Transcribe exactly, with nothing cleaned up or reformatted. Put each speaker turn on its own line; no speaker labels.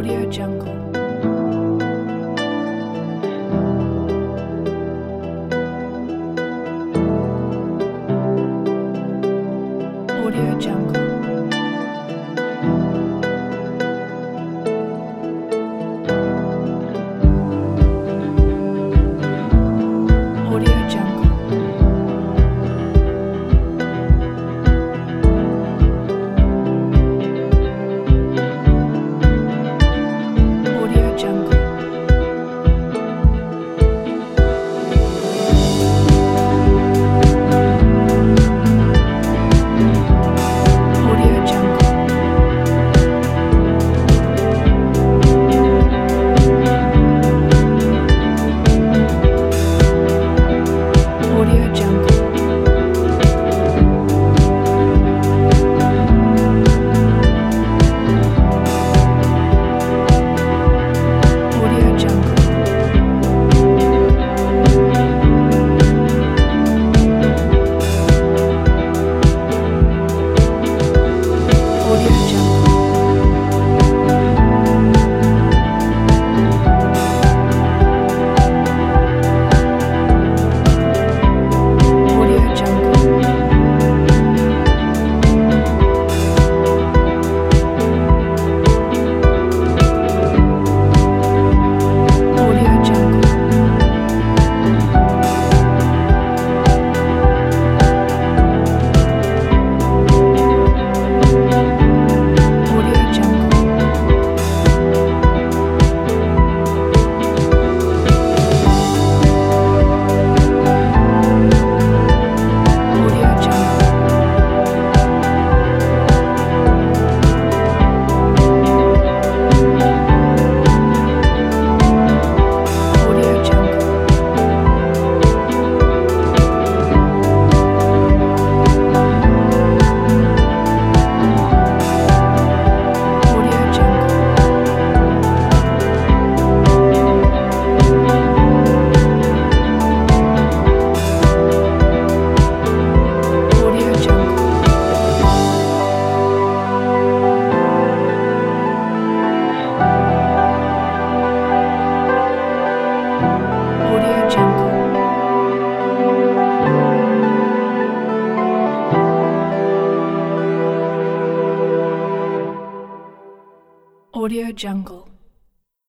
Audio Jungle. Audio Jungle. Audio Jungle. Audio Jungle. Audio Jungle. Audio Jungle. Audio Jungle. Audio Jungle. Audio Jungle. Audio Jungle. Audio Jungle. Audio Jungle. Audio Jungle. Audio Jungle. Audio Jungle. Audio Jungle. Audio Jungle.